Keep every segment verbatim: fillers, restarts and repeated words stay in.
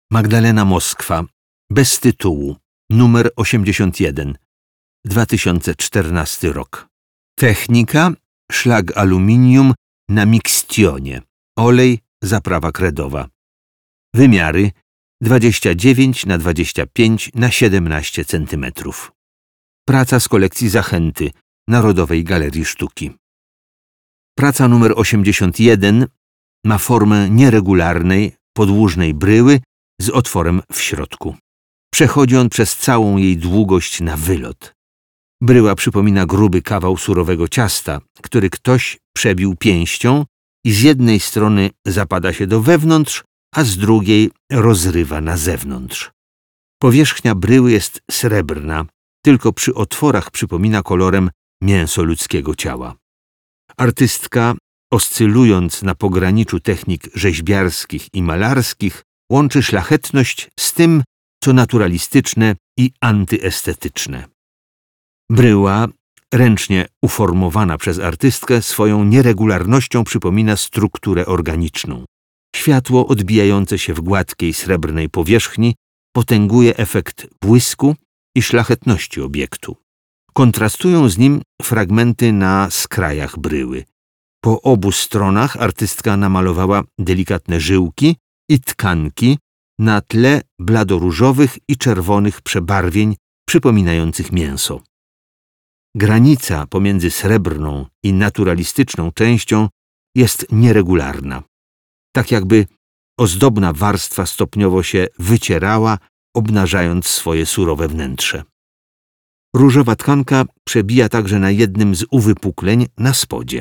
Magdalena Moskwa, bez tytułu, numer osiemdziesiąt jeden, dwa tysiące czternasty rok. Technika: szlag aluminium na mikstionie, olej, zaprawa kredowa. Wymiary: dwadzieścia dziewięć na dwadzieścia pięć na siedemnaście centymetrów. Praca z kolekcji Zachęty, Narodowej Galerii Sztuki. Praca numer osiemdziesiąt jeden ma formę nieregularnej, podłużnej bryły z otworem w środku. Przechodzi on przez całą jej długość na wylot. Bryła przypomina gruby kawał surowego ciasta, który ktoś przebił pięścią i z jednej strony zapada się do wewnątrz, a z drugiej rozrywa na zewnątrz. Powierzchnia bryły jest srebrna, tylko przy otworach przypomina kolorem mięso ludzkiego ciała. Artystka, oscylując na pograniczu technik rzeźbiarskich i malarskich, łączy szlachetność z tym, co naturalistyczne i antyestetyczne. Bryła, ręcznie uformowana przez artystkę, swoją nieregularnością przypomina strukturę organiczną. Światło odbijające się w gładkiej srebrnej powierzchni potęguje efekt błysku i szlachetności obiektu. Kontrastują z nim fragmenty na skrajach bryły. Po obu stronach artystka namalowała delikatne żyłki i tkanki na tle bladoróżowych i czerwonych przebarwień przypominających mięso. Granica pomiędzy srebrną i naturalistyczną częścią jest nieregularna. Tak jakby ozdobna warstwa stopniowo się wycierała, obnażając swoje surowe wnętrze. Różowa tkanka przebija także na jednym z uwypukleń na spodzie.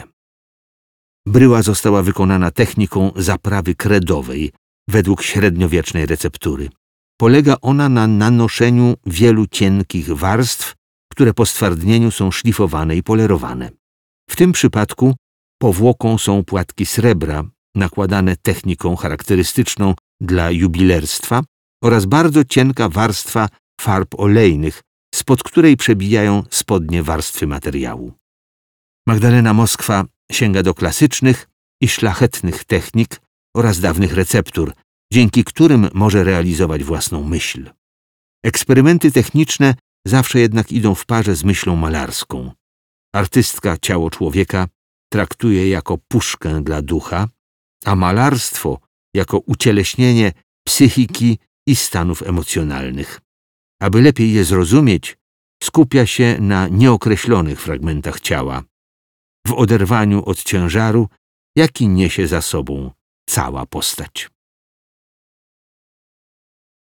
Bryła została wykonana techniką zaprawy kredowej według średniowiecznej receptury. Polega ona na nanoszeniu wielu cienkich warstw, które po stwardnieniu są szlifowane i polerowane. W tym przypadku powłoką są płatki srebra, nakładane techniką charakterystyczną dla jubilerstwa, oraz bardzo cienka warstwa farb olejnych, spod której przebijają spodnie warstwy materiału. Magdalena Moskwa sięga do klasycznych i szlachetnych technik oraz dawnych receptur, dzięki którym może realizować własną myśl. Eksperymenty techniczne zawsze jednak idą w parze z myślą malarską. Artystka ciało człowieka traktuje jako puszkę dla ducha, a malarstwo jako ucieleśnienie psychiki i stanów emocjonalnych. Aby lepiej je zrozumieć, skupia się na nieokreślonych fragmentach ciała, w oderwaniu od ciężaru, jaki niesie za sobą cała postać.